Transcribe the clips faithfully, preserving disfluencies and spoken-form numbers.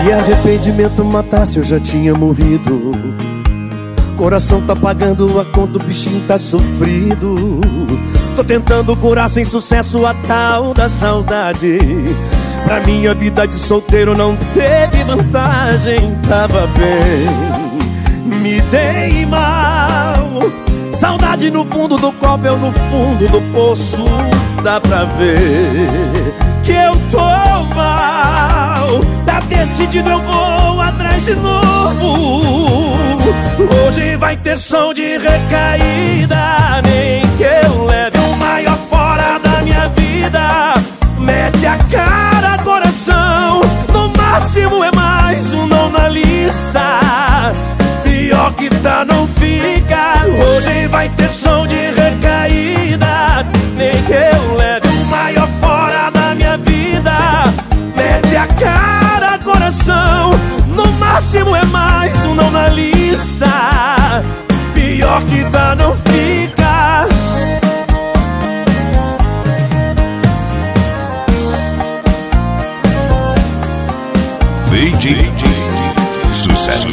Se arrependimento matasse eu já tinha morrido. Coração tá pagando a conta, o bichinho tá sofrido. Tô tentando curar sem sucesso a tal da saudade. Pra minha vida de solteiro não teve vantagem. Tava bem, me dei mal. Saudade no fundo do copo, eu no fundo do poço. Dá pra ver que eu tô mal. Tá decidido, eu vou atrás de novo. Hoje vai ter som de recaída. Nem que eu leve o maior fora da minha vida. Mete a cara, coração. No máximo é mais um não na lista. Pior que tá, não fica. Hoje vai ter som de recaída. Nem que eu leve o maior fora da minha vida. Mete a cara, coração. No máximo é mais um não na lista. Pior que tá, não fica. D J Sucesso.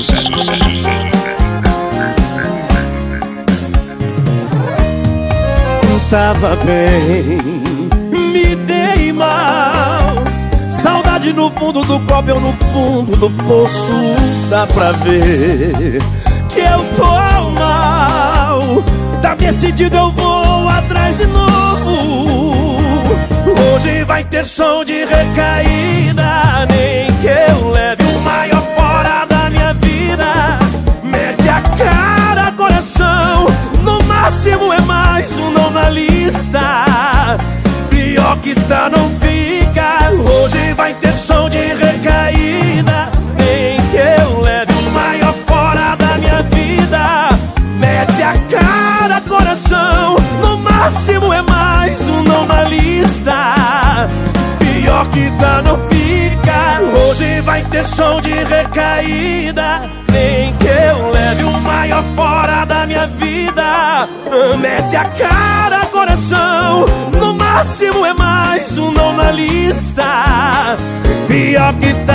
Tava bem, me dei mal. Saudade no fundo do copo, eu no fundo do poço. Dá pra ver que eu tô mal. Tá decidido, eu vou atrás de novo. Hoje vai ter som de recaída. Nem que eu leve o maior fora da minha vida. Mete a cara, coração. No máximo é mais um não na lista. Pior que tá, não fica. Hoje vai ter som de recaída. Nem que eu leve o maior fora da minha vida. Mete a cara, coração. No máximo é mais um não na lista. Pior que tá, não fica. Hoje vai ter som de recaída. Nem que eu leve o maior fora da minha vida. Mete a cara, coração. No máximo é mais um não na lista. Pior que tá.